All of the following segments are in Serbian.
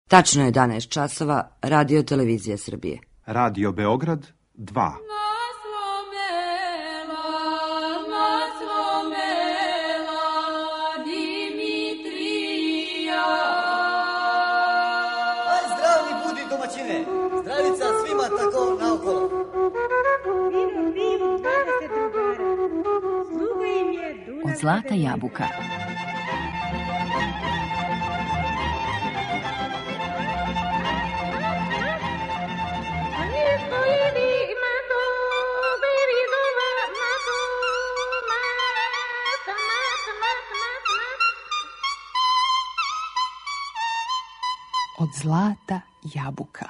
Tačno je 11 časova, Radio Televizija Srbije. Radio Beograd 2. Zdravni budi domaćine, zdravica svima tako naokolo. Od zlata jabuka. Od zlata jabuka.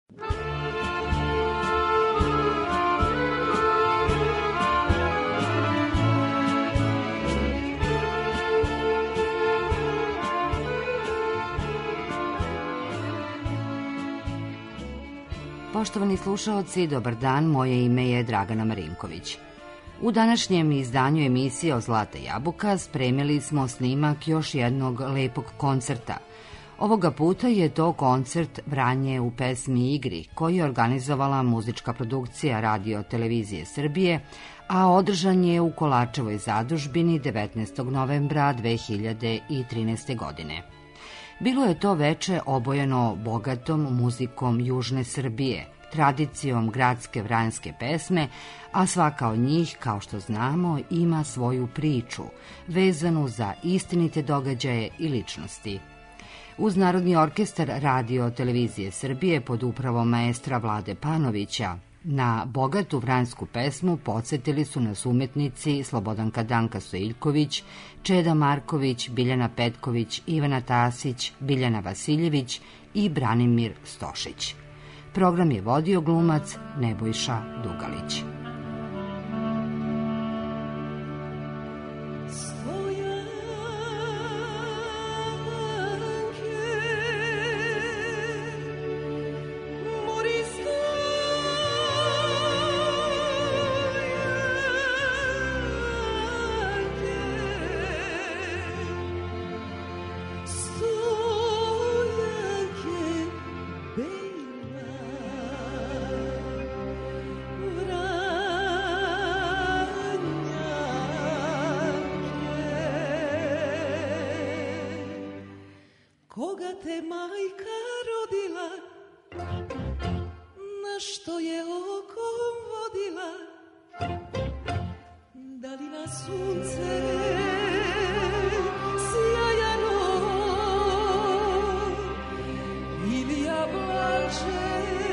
Poštovani slušaoci, dobar dan, moje ime je Dragana Marinković. U današnjem izdanju emisije Od zlata jabuka spremili smo snimak još jednog lepog koncerta. Ovoga puta je to koncert Vranje u pesmi i igri, koji je organizovala muzička produkcija Radio Televizije Srbije, a održan je u Kolačevoj zadužbini 19. novembra 2013. godine. Bilo je to veče obojeno bogatom muzikom Južne Srbije, tradicijom gradske vranjske pesme, a svaka od njih, kao što znamo, ima svoju priču, vezanu za istinite događaje i ličnosti. Uz Narodni orkestar Radio Televizije Srbije pod upravom maestra Vlade Panovića, na bogatu vranjsku pesmu podsjetili su nas umetnici Slobodanka Danka Stojiljković, Čeda Marković, Biljana Petković, Ivana Tasić, Biljana Vasiljević i Branimir Stošić. Program je vodio glumac Nebojša Dugalić. Koga te majka rodila, na što je okom vodila, da li na sunce sjajano ili jablance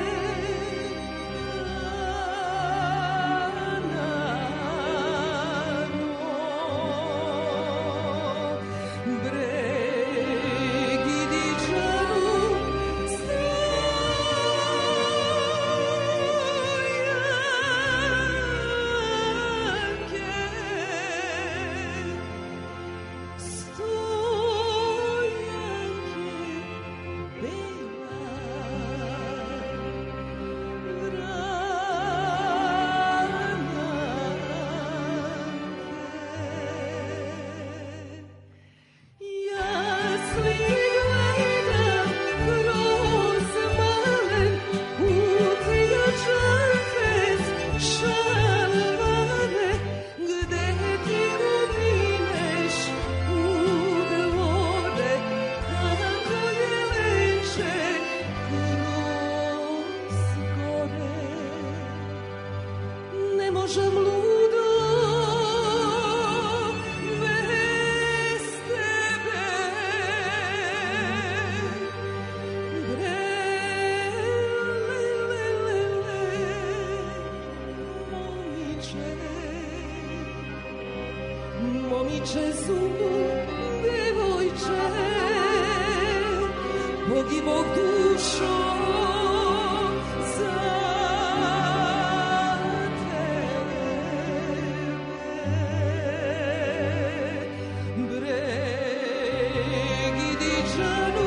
Momiče zubu, devojče, pogibog dušo za tebe. Bregi dičanu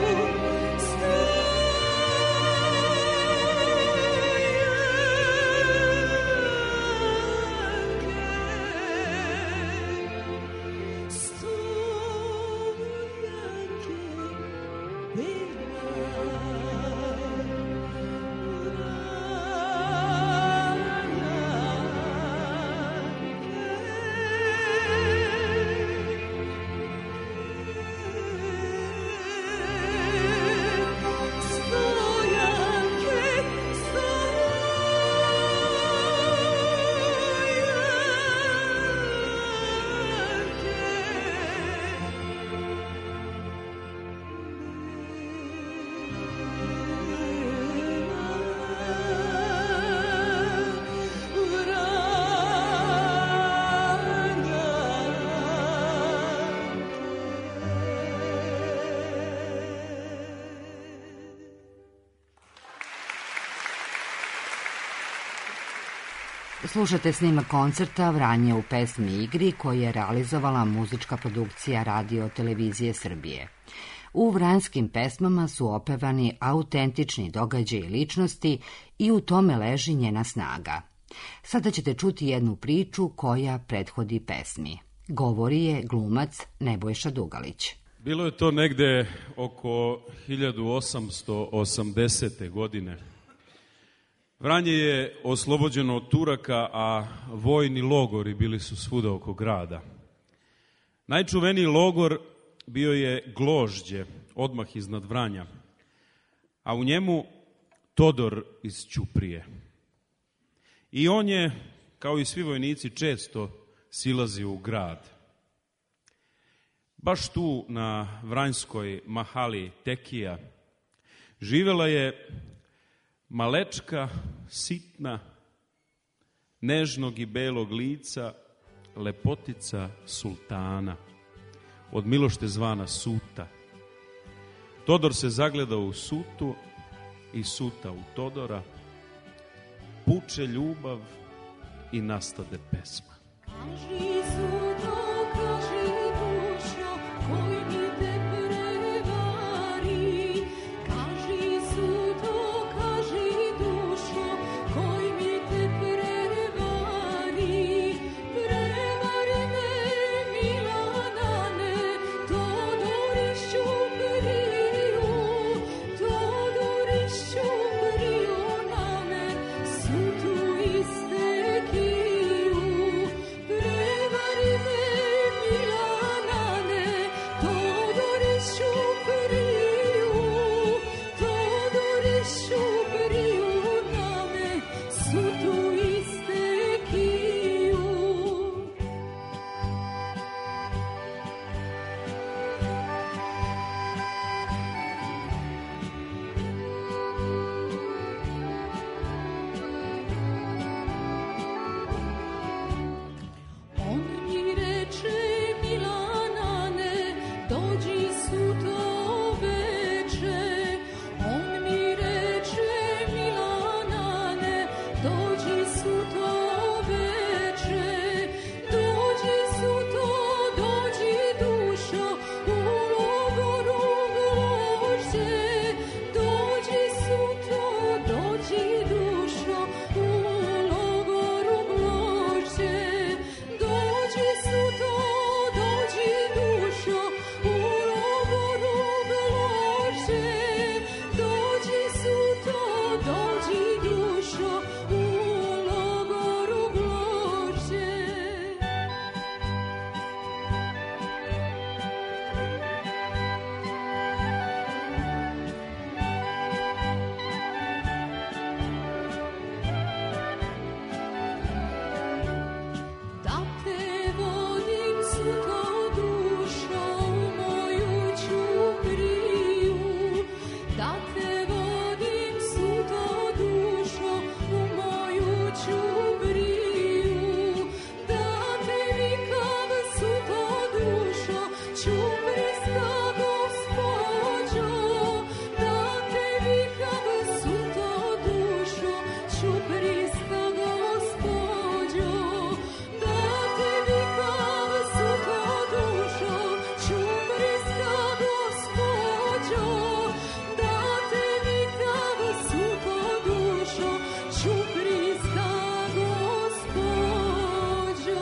stojanke, stojanke, Slušate snimak koncerta Vranje u pesmi i igri koji je realizovala muzička produkcija Radio Televizije Srbije. U vranjskim pesmama su opevani autentični događaji i ličnosti i u tome leži njena snaga. Sada ćete čuti jednu priču koja prethodi pesmi. Govori je glumac Nebojša Dugalić. Bilo je to negde oko 1880. godine. Vranje je oslobođeno od Turaka, a vojni logori bili su svuda oko grada. Najčuveniji logor bio je Gložđe, odmah iznad Vranja, a u njemu Todor iz Ćuprije. I on je, kao i svi vojnici, često silazio u grad. Baš tu na vranjskoj mahali Tekija živela je malečka, sitna, nežnog i belog lica, lepotica sultana, od milošte zvana Suta. Todor se zagledao u Sutu i Suta u Todora, puče ljubav i nastade pesma. Kaži Suto, kaži dušo, koji mi te prevari. Kaži Suto, kaži dušo, koji mi te prevari. Prevari me, Milanane, Todorišću priju, Todorišću priju na me, Sutu istekiju. Prevari me, Milanane, Todorišću priju, Todorišću priju na me, Sutu istekiju. On mi reče, Milanane, dođi Suto veče. On mi reče, Milanane, dođi Suto veče. Dođi Suto, dođi dušo, u logoru Gložđe. Dođi Suto, dođi dušo, u logoru Gložđe. Dođi Suto, dođi dušo, u logoru Gložđe. Dođi Suto, dođi dušo, u logoru Gložđe. Da te vodim Suto dušo u moju Ćupriju. Da te vodim Suto dušo u moju Ćupriju. Da te vikam Suto dušo, Ćuprijska gospođo. Da te vikam Suto dušo, Ćuprijska gospođo. Da te vikam Suto dušo, Ćuprijska gospođo. Da te vikam Suto dušo, Ćuprijska gospođo.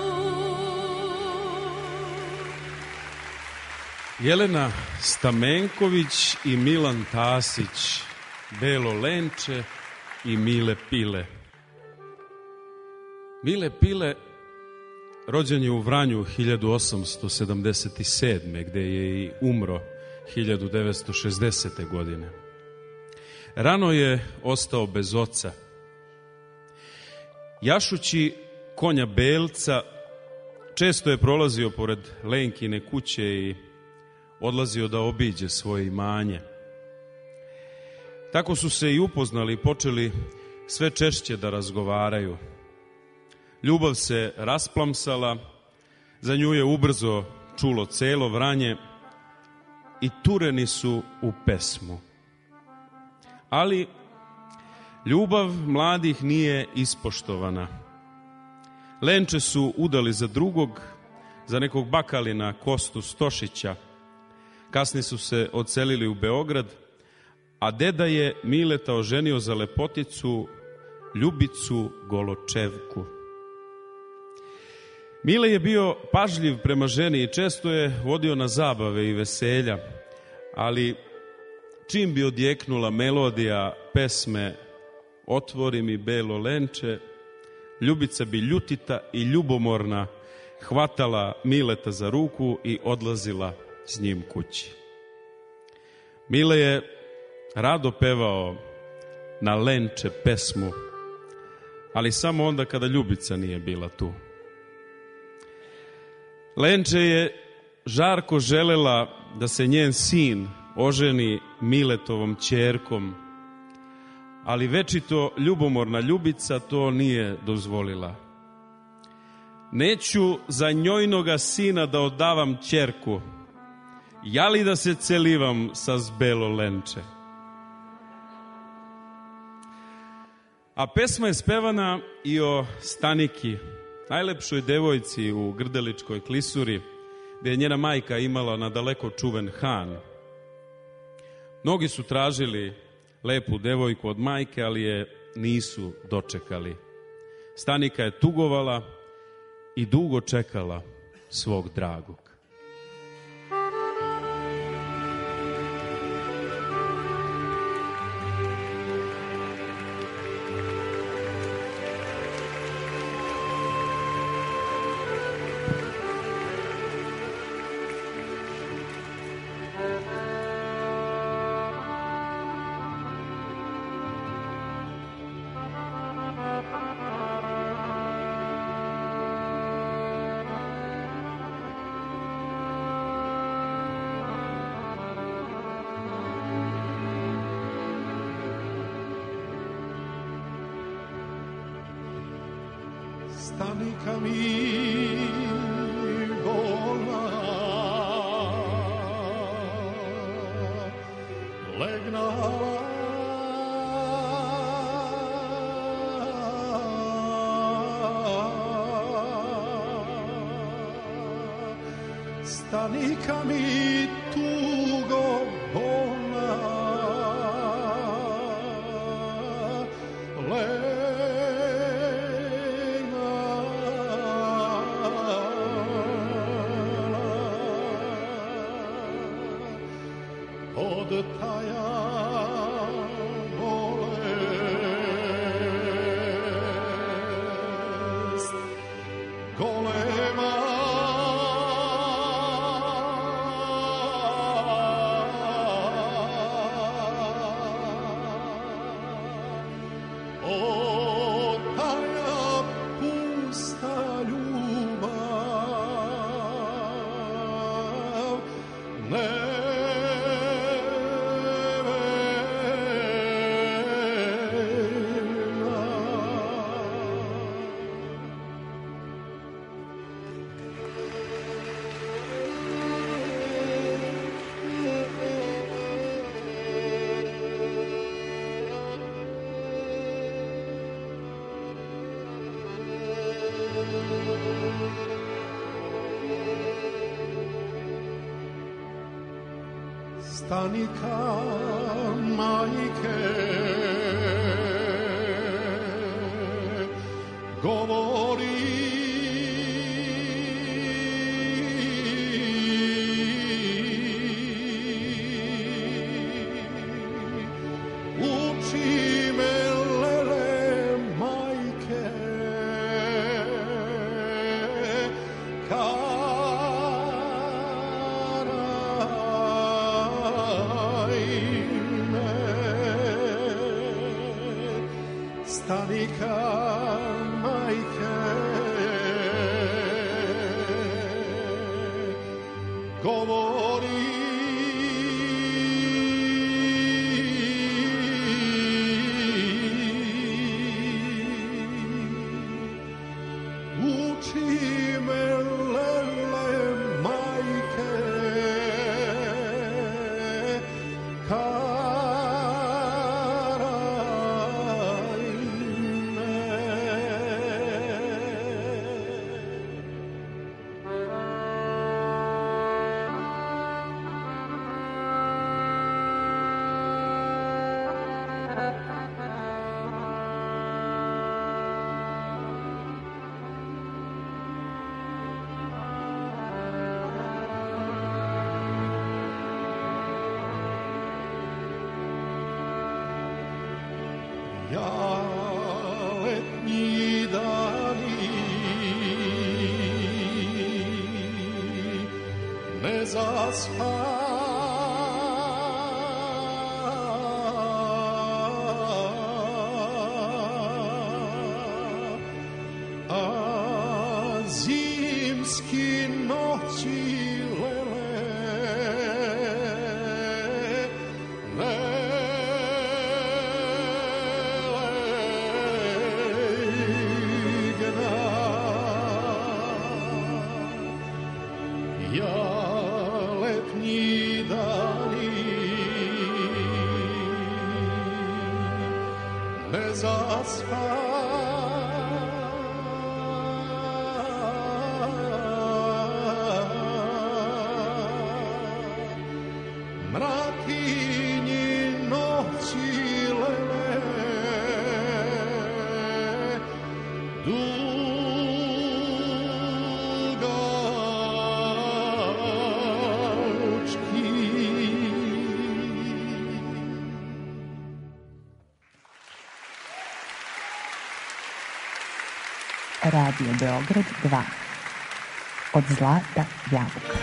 Jelena Stamenković i Milan Tasić, Belo Lenče i Mile Pile. Mile Pile rođen je u Vranju 1877. gde je i umro 1960. godine. Rano je ostao bez oca. Jašući konja Belca, često je prolazio pored Lenkine kuće i odlazio da obiđe svoje imanje. Tako su se i upoznali i počeli sve češće da razgovaraju. Ljubav se rasplamsala, za nju je ubrzo čulo celo Vranje i tureni su u pesmu. Ali ljubav mladih nije ispoštovana. Lenče su udali za drugog, za nekog bakalina Kostu Stošića. Kasnije su se odselili u Beograd, a deda je Mileta oženio za lepoticu Ljubicu Goločevku. Mile je bio pažljiv prema ženi i često je vodio na zabave i veselja, ali čim bi odjeknula melodija pesme Otvori mi belo lenče, Ljubica bi ljutita i ljubomorna hvatala Mileta za ruku i odlazila s njim kući. Mile je rado pevao na lenče pesmu, ali samo onda kada Ljubica nije bila tu. Lenče je žarko želela da se njen sin oženi Miletovom ćerkom, ali večito ljubomorna Ljubica to nije dozvolila. Neću za njojnoga sina da odavam ćerku, ja li da se celivam sa zbelo lenče. A pesma je spevana i o Staniki, najlepšoj devojci u Grdeličkoj klisuri, gde je njena majka imala nadaleko čuven han. Mnogi su tražili lepu devojku od majke, ali je nisu dočekali. Stanika je tugovala i dugo čekala svog dragog. Stanika mi bolna, legnala Stanika mi tugo bolna, od taja bolest golema, od taja pusta ljubav ne Stanika majke govori uči me lele majke Stanika majke govori uči me lele majke ja letnji dani ne zaspa. Zimski noći Radio Beograd 2. Od zlata jabuka.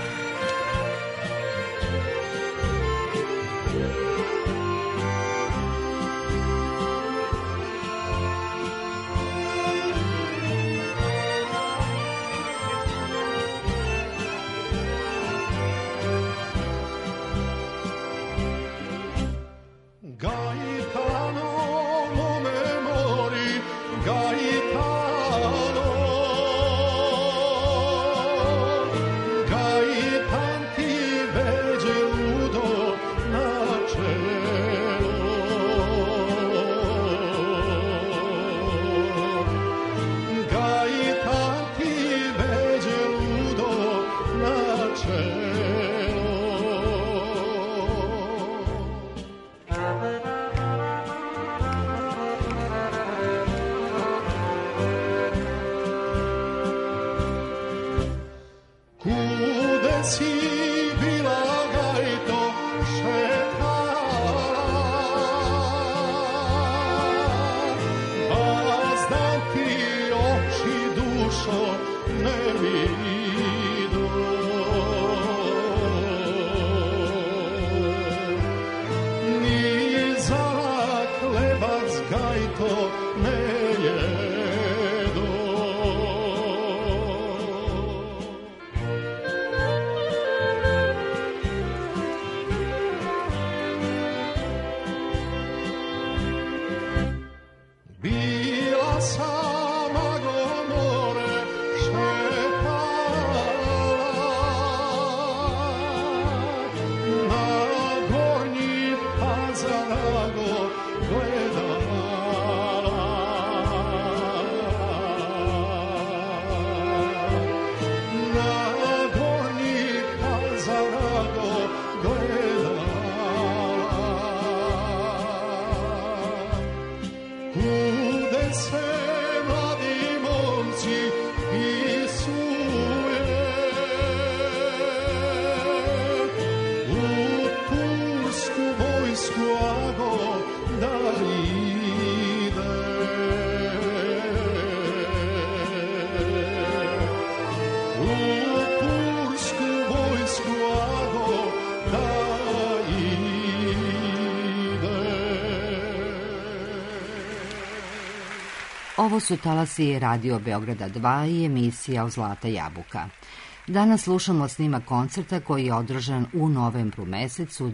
Ovo su talasi Radio Beograda 2 i emisija O zlata jabuka. Danas slušamo snimak koncerta koji je održan u novembru mesecu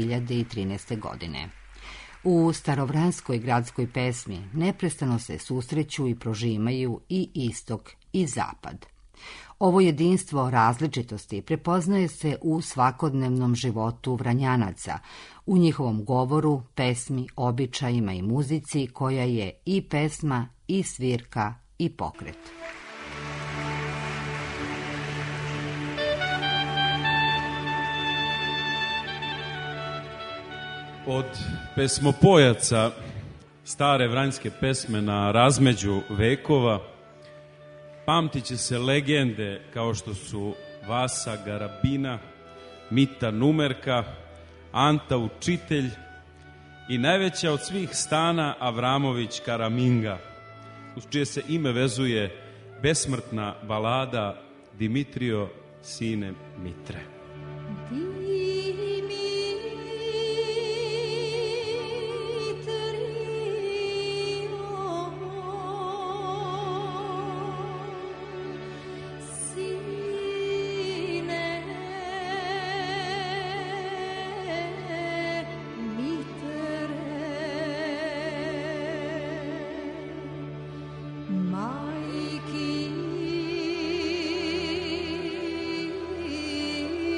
2013. godine. U starovranskoj gradskoj pesmi neprestano se susreću i prožimaju i istok i zapad. Ovo jedinstvo različitosti prepoznaje se u svakodnevnom životu Vranjanaca, u njihovom govoru, pesmi, običajima i muzici koja je i pesma, i svirka, i pokret. Od pesmopojaca stare vranjske pesme na razmeđu vekova pamtit će se legende kao što su Vasa Garabina, Mita Numerka, Anta Učitelj i najveća od svih stana Avramović Karaminga, uz čije se ime vezuje besmrtna balada Dimitrio sine Mitre. Majki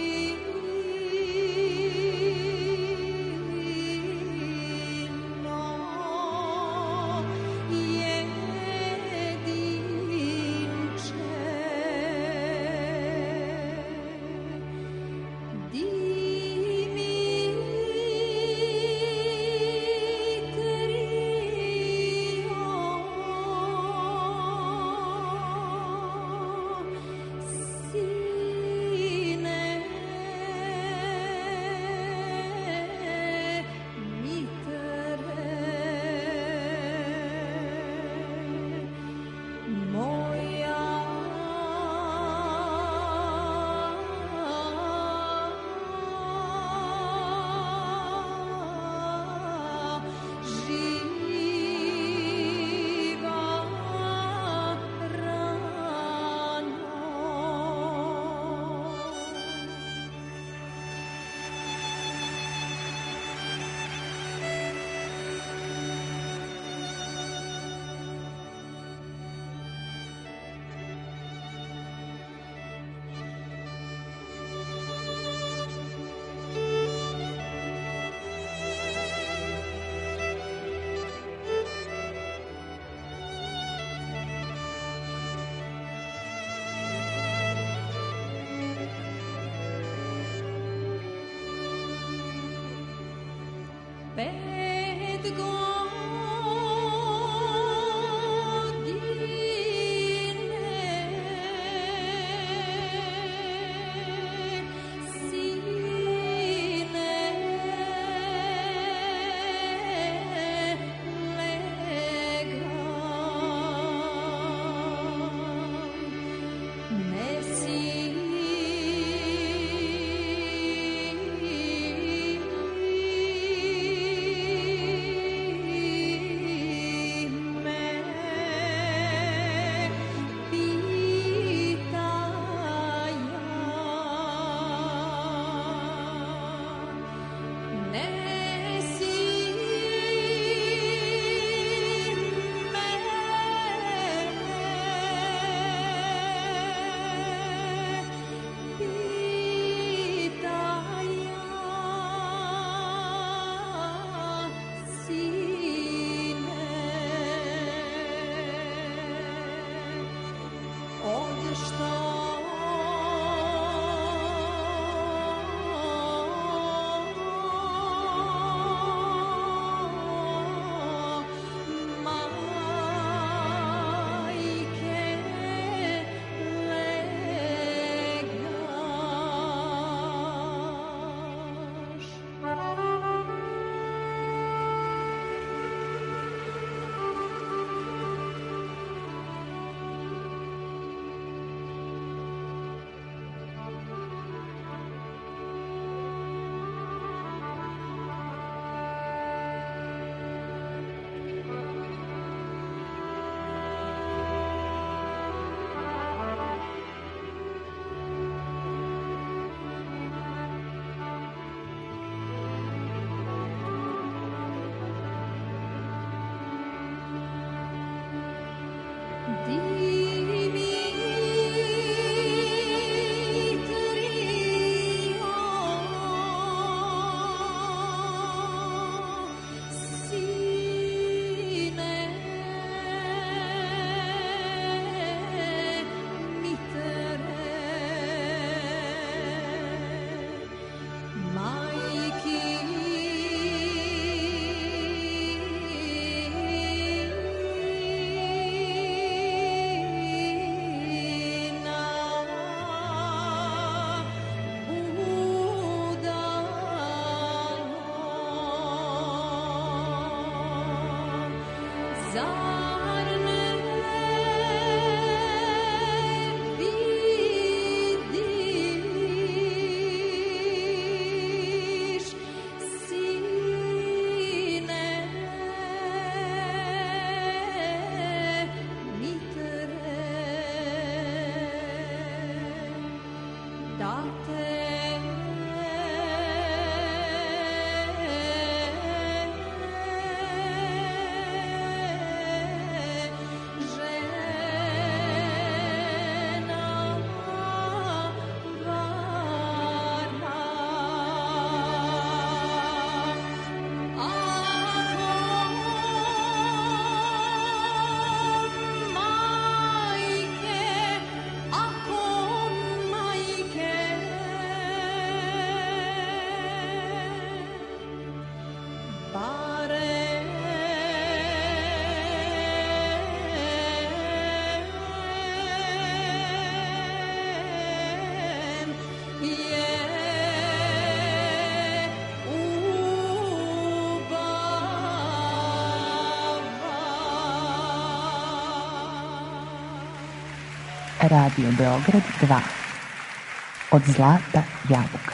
Radio Beograd 2. Od zlata jabuka.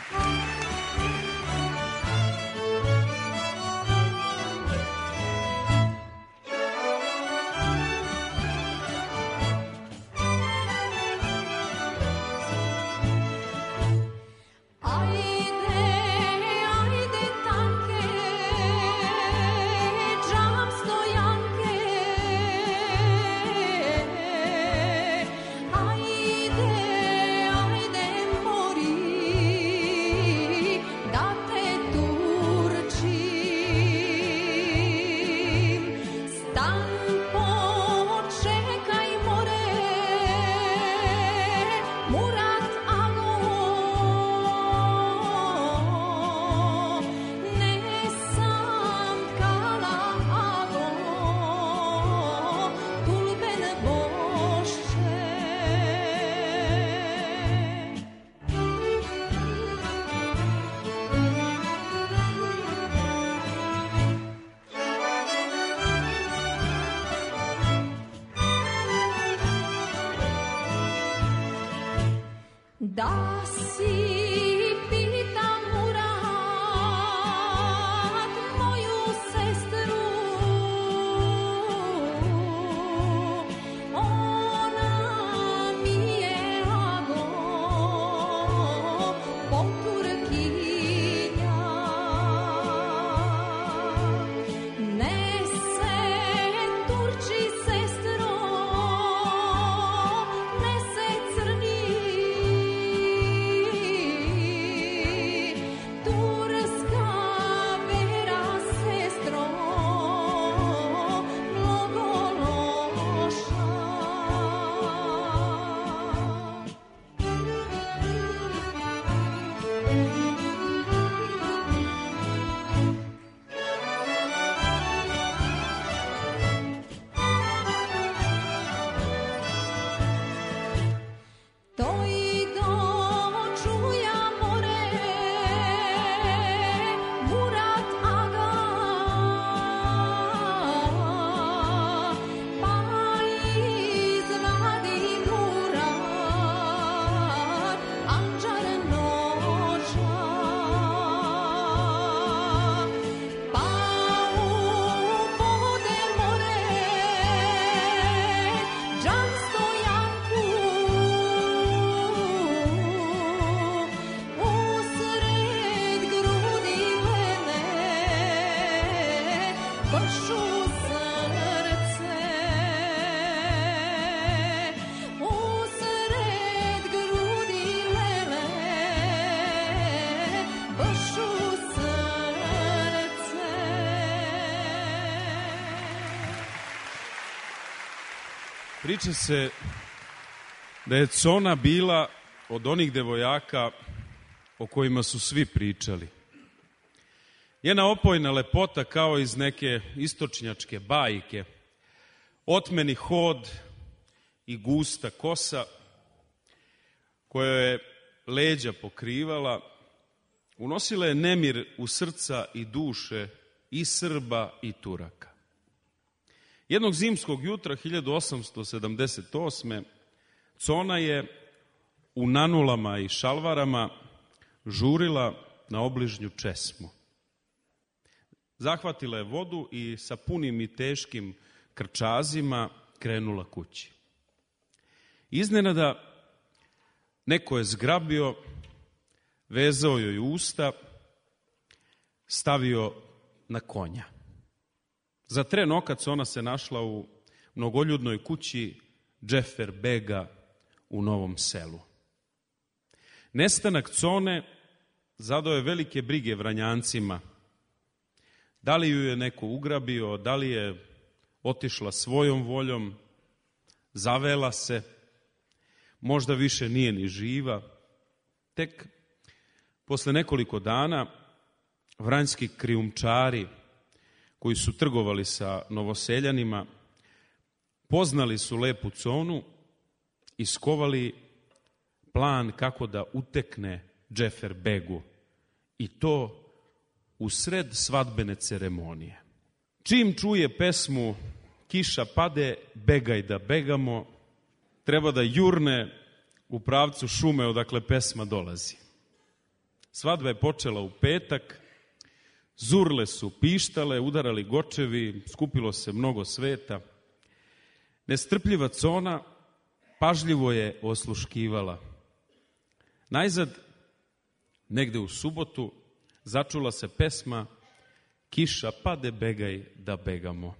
Da si pitam Murat moju sestru, ona mi je lago poturkinja. Ne se turči sestro, ne se crni. Priča se da je Cona bila od onih devojaka o kojima su svi pričali. Njena opojna lepota kao iz neke istočnjačke bajke, otmeni hod i gusta kosa koja je leđa pokrivala, unosila je nemir u srca i duše i Srba i Turaka. Jednog zimskog jutra 1878. Cona je u nanulama i šalvarama žurila na obližnju česmu. Zahvatila je vodu i sa punim i teškim krčazima krenula kući. Iznenada neko je zgrabio, vezao joj usta, stavio na konja. Za tren oka Cona se našla u mnogoljudnoj kući Džefer Bega u Novom Selu. Nestanak Cone zadao je velike brige Vranjancima. Da li ju je neko ugrabio, da li je otišla svojom voljom, zavela se, možda više nije ni živa. Tek posle nekoliko dana vranjski krijumčari koji su trgovali sa Novoseljanima poznali su lepu Conu i skovali plan kako da utekne Džefer Begu, i to u sred svadbene ceremonije. Čim čuje pesmu Kiša pade, begaj da begamo, treba da jurne u pravcu šume odakle pesma dolazi. Svadba je počela u petak, zurle su pištale, udarali gočevi, skupilo se mnogo sveta. Nestrpljiva Cona pažljivo je osluškivala. Najzad, negde u subotu, začula se pesma Kiša pade, begaj da begamo.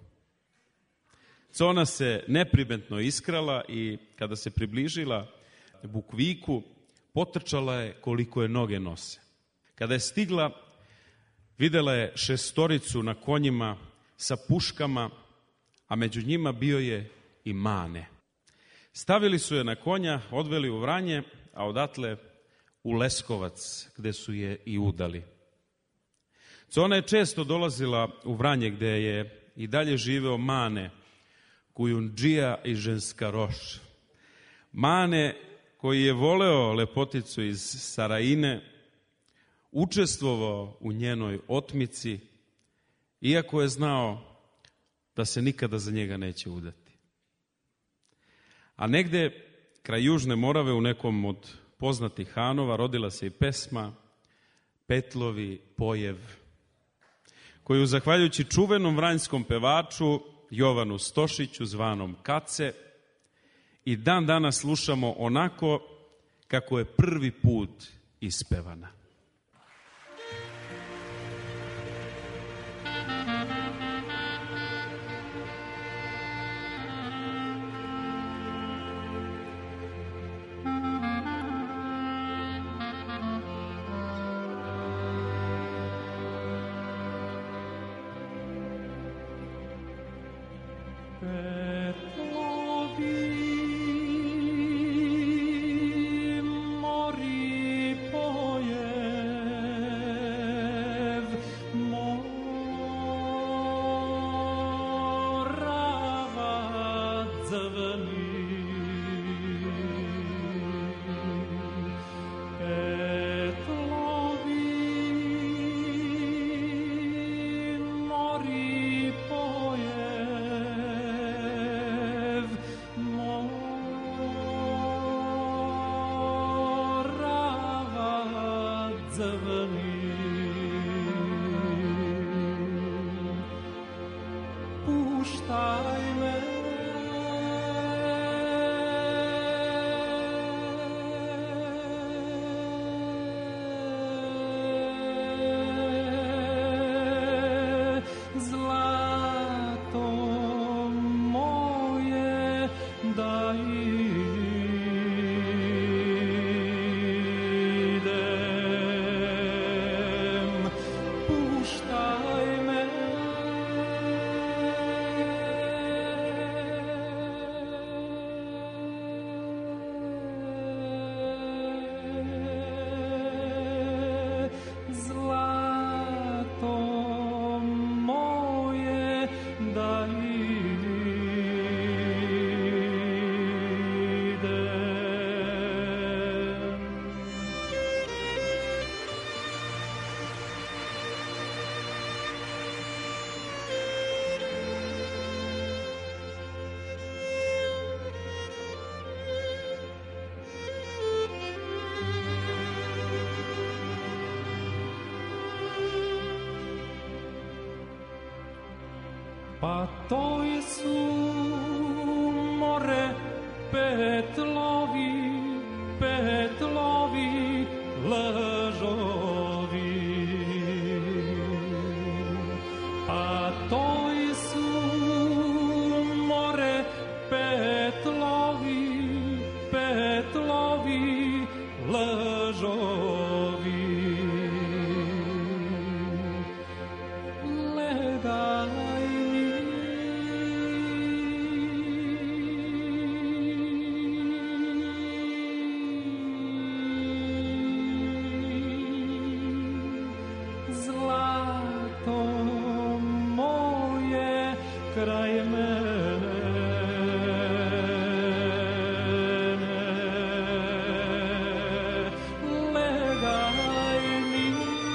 Cona se neprimetno iskrala i kada se približila bukviku, potrčala je koliko je noge nose. Kada je stigla, videla je 6 na konjima sa puškama, a među njima bio je i Mane. Stavili su je na konja, odveli u Vranje, a odatle u Leskovac, gde su je i udali. Cona je često dolazila u Vranje, gde je i dalje živeo Mane, kujundžija i ženska roš. Mane, koji je voleo lepoticu iz Sarajine, učestvovao u njenoj otmici, iako je znao da se nikada za njega neće udati. A negde kraj Južne Morave u nekom od poznatih hanova rodila se i pesma Petlovi pojev, koju zahvaljujući čuvenom vranjskom pevaču Jovanu Stošiću zvanom Kace i dan danas slušamo onako kako je prvi put ispevana. pa toj su more petlovi, petlovi lažovi. Pa toj su more petlovi, petlovi lažovi. Ledaj mi zlato moje kraj mene. Ledaj mi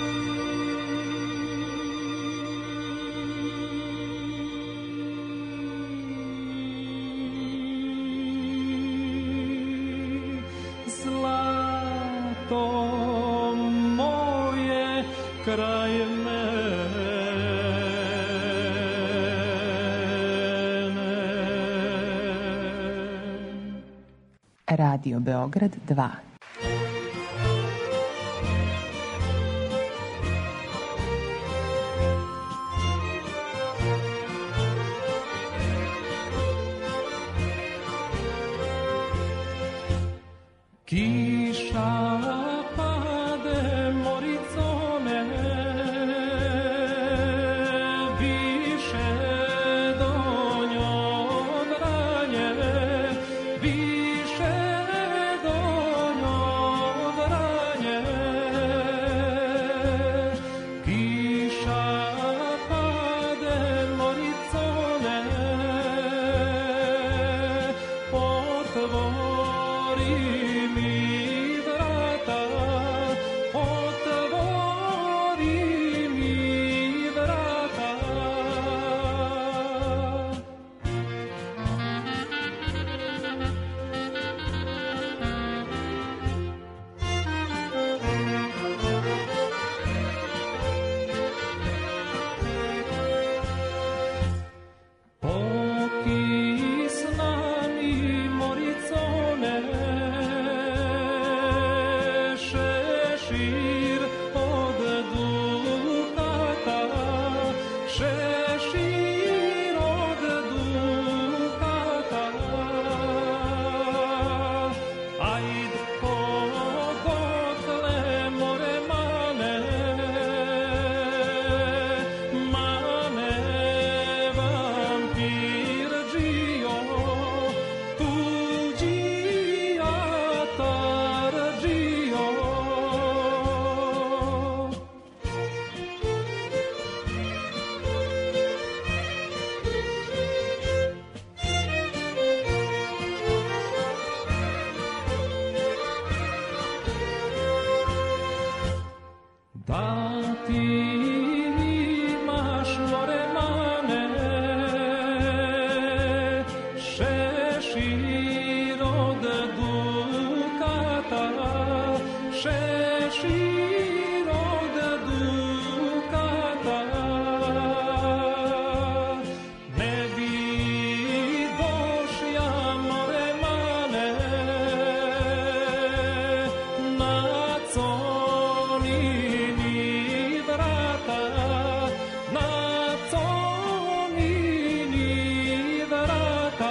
zlato moje kraj mene. Radio Beograd 2. Kiša pade moricone, više do njom ranje, više do njom ranje. Kiša pade moricone, otvori mi vrata, otvori mi vrata. Pokisna mi moricone, šešir od dukata, šešir od dukata. Ajd odotle more mane, mane vampir džio, tuđi atar džio. Da ti imaš more mane, šešir od dukata, šešir od dukata. Ne bi došja more mane, na conini vrata, na conini vrata.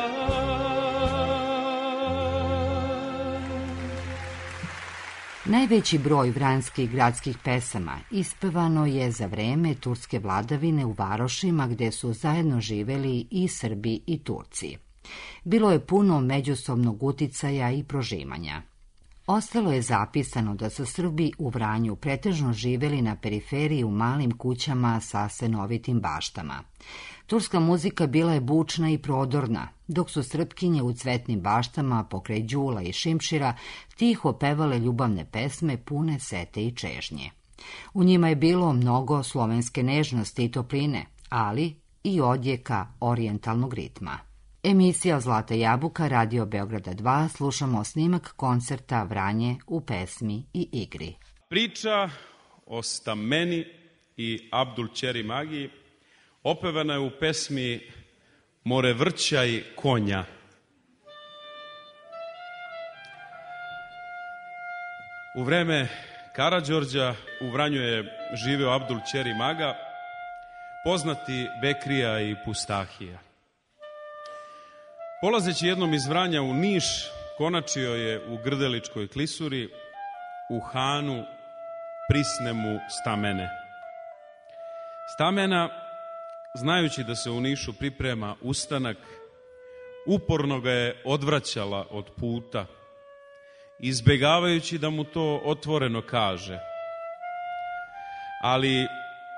Najveći broj vranjskih gradskih pesama ispevano je za vreme turske vladavine u varošima gde su zajedno živeli i Srbi i Turci. Bilo je puno međusobnog uticaja i prožimanja. Ostalo je zapisano da su Srbi u Vranju pretežno živeli na periferiji u malim kućama sa stenovitim baštama. Turska muzika bila je bučna i prodorna, dok su Srpkinje u cvetnim baštama pokraj Đula i Šimšira tiho pevale ljubavne pesme pune sete i čežnje. U njima je bilo mnogo slovenske nežnosti i topline, ali i odjeka orijentalnog ritma. Emisija Zlata jabuka, Radio Beograda 2, slušamo snimak koncerta Vranje u pesmi i igri. Priča o Stameni i Abdul Ćeri Magiji opevana je u pesmi More vrćaj konja. U vreme Karađorđa u Vranju je živeo Abdul Ćeri Maga, poznati bekrija i pustahija. Polazeći jednom iz Vranja u Niš, konačio je u Grdeličkoj klisuri, u Hanu prisne mu Stamene. Stamena, znajući da se u Nišu priprema ustanak, uporno ga je odvraćala od puta, izbegavajući da mu to otvoreno kaže. Ali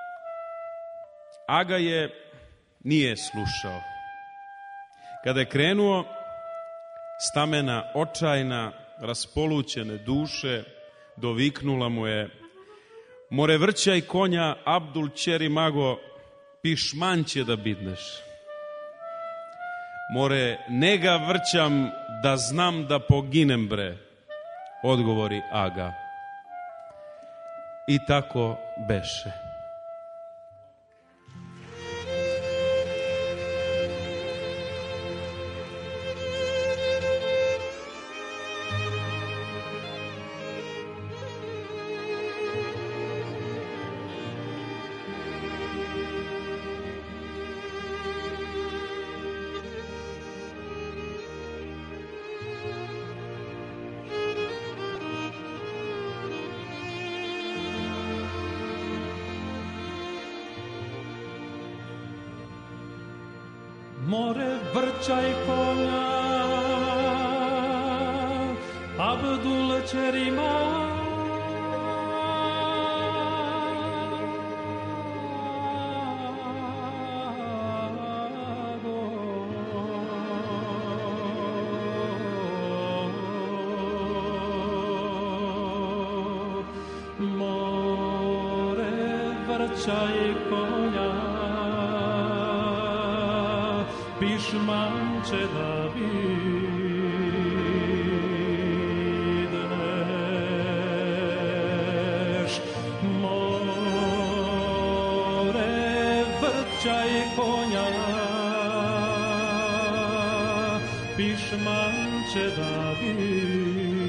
Aga nije slušao. Kada je krenuo, Stamena, očajna, raspolućene duše, doviknula mu je: more vrćaj konja, Abdul Ćeri Mago, pišman će da bidneš. More ne ga vrćam da znam da poginem bre, odgovori Aga. I tako beše. More vrćaj konja, Abdul Ćeri Mago. More vrćaj konja, pišman će da bidneš. More vrćaj konja, pišman će da bidneš.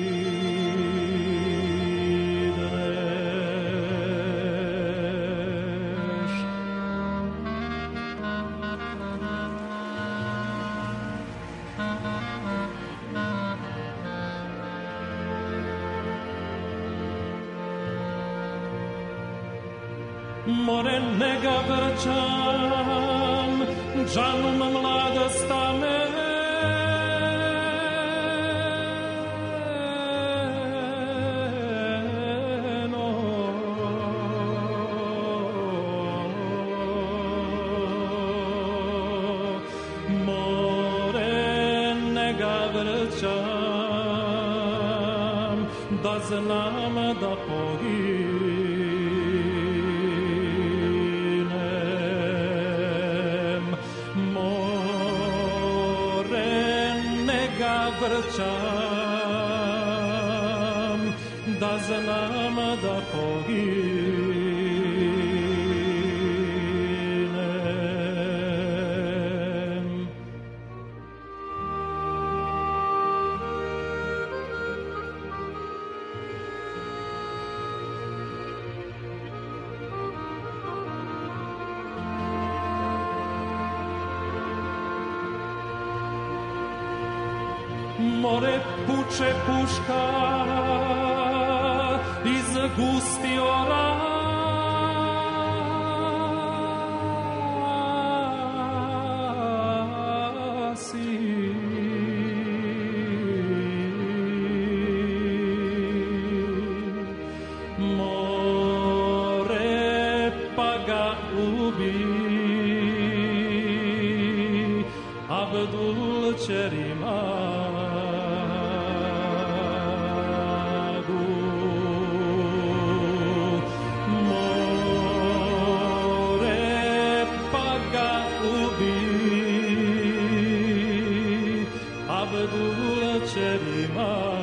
More ne ga vrćam, džanum mlada Stameno. More ne ga vrćam, da znam da poginem. Vrćam, da znam da poginem. More puče puška iz gusti orasi. More pa ga ubi, Abdul Ćeri Mago. Abdul Ćeri Mago.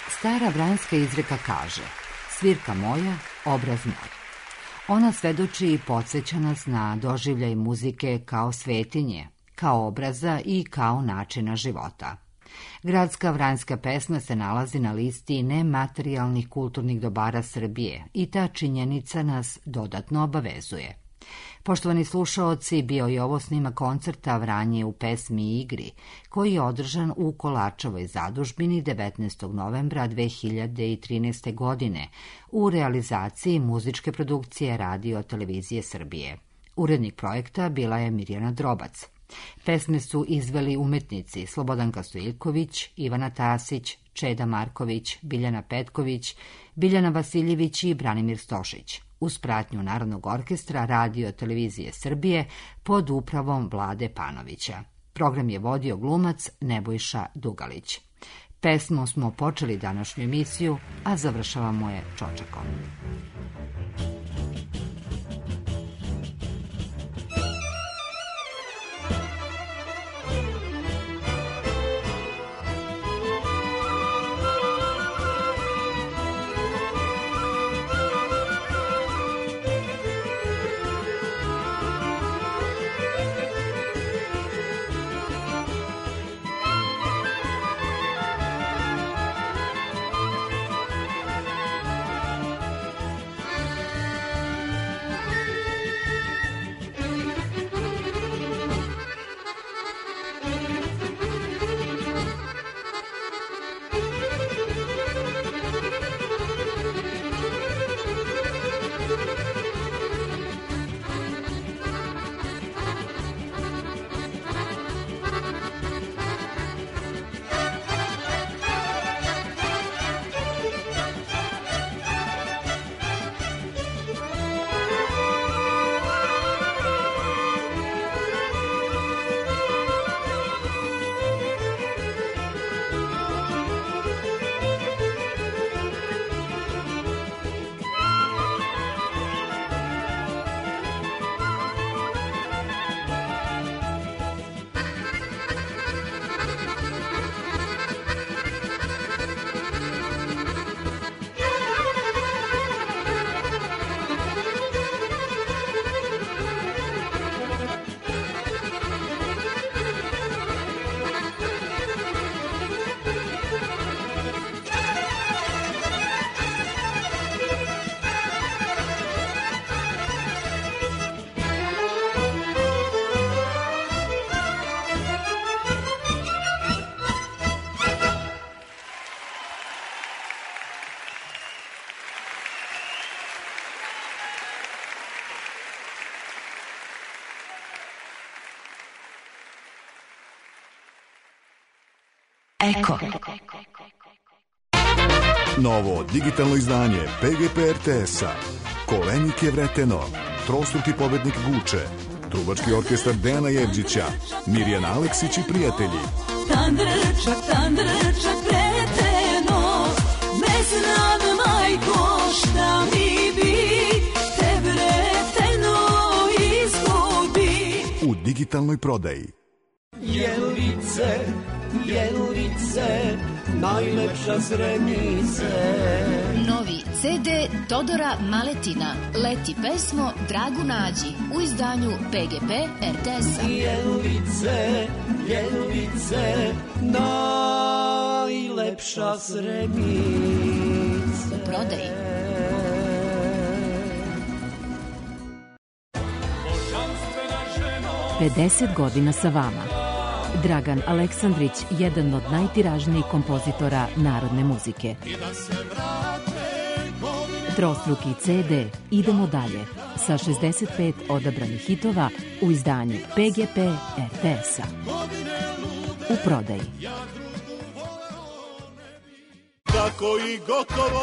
Stara vranjska izreka kaže: svirka moja, obraz moj. Ona svedoči i podsjeća nas na doživljaj muzike kao svetinje, kao obraza i kao načina života. Gradska vranjska pesma se nalazi na listi nematerijalnih kulturnih dobara Srbije i ta činjenica nas dodatno obavezuje. Poštovani slušaoci, bio je ovo snimak koncerta Vranje u pesmi i igri, koji je održan u Kolačevoj zadužbini 19. novembra 2013. godine u realizaciji muzičke produkcije Radio Televizije Srbije. Urednik projekta bila je Mirjana Drobac. Pesme su izveli umetnici Slobodanka Stojiljković, Ivana Tasić, Čeda Marković, Biljana Petković, Biljana Vasiljević i Branimir Stošić, uz pratnju Narodnog orkestra Radio Televizije Srbije pod upravom Vlade Panovića. Program je vodio glumac Nebojša Dugalić. Pesmom smo počeli današnju emisiju, a završavamo je čočakom. Eko. Novo digitalno izdanje PGP RTS-a. Kolenik je vreteno, trostruki pobednik Guče, trubački orkestar Dejana Jevđića, Mirjana Aleksić i prijatelji. Tandrčak vreteno, ne znam majko šta mi bi, te vreteno izgubi. U digitalnoj prodaji. Jelice, jelice, najlepša Zrenice. Novi CD Todora Maletina, Leti pesmo Dragu nađi, u izdanju PGP RTS-a. Jelice, jelice, najlepša Zrenice. U prodaji. Pedeset godina sa vama. Dragan Aleksandrić, jedan od najtiražnijih kompozitora narodne muzike. Trostruki CD Idemo dalje sa 65 odabranih hitova u izdanju PGP RTS-a. U prodaji. Tako i gotovo.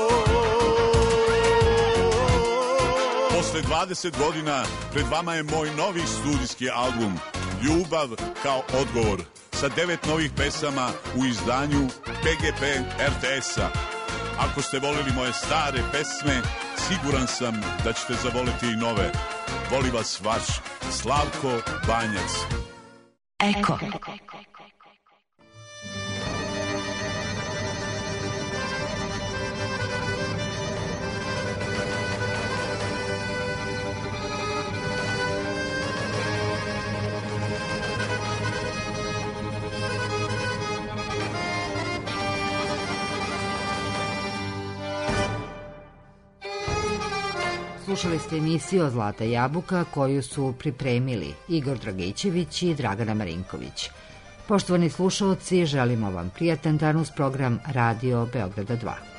Posle 20 godina pred vama je moj novi studijski album Ljubav kao odgovor sa 9 novih pesama u izdanju PGP RTS-a. Ako ste voleli moje stare pesme, siguran sam da ćete zavoliti i nove. Voli vas vaš Slavko Banjac. Eko. Slušali ste emisiju Zlata jabuka koju su pripremili Igor Dragićević i Dragana Marinković. Poštovani slušalci, želimo vam prijatan dan uz program Radio Beograda 2.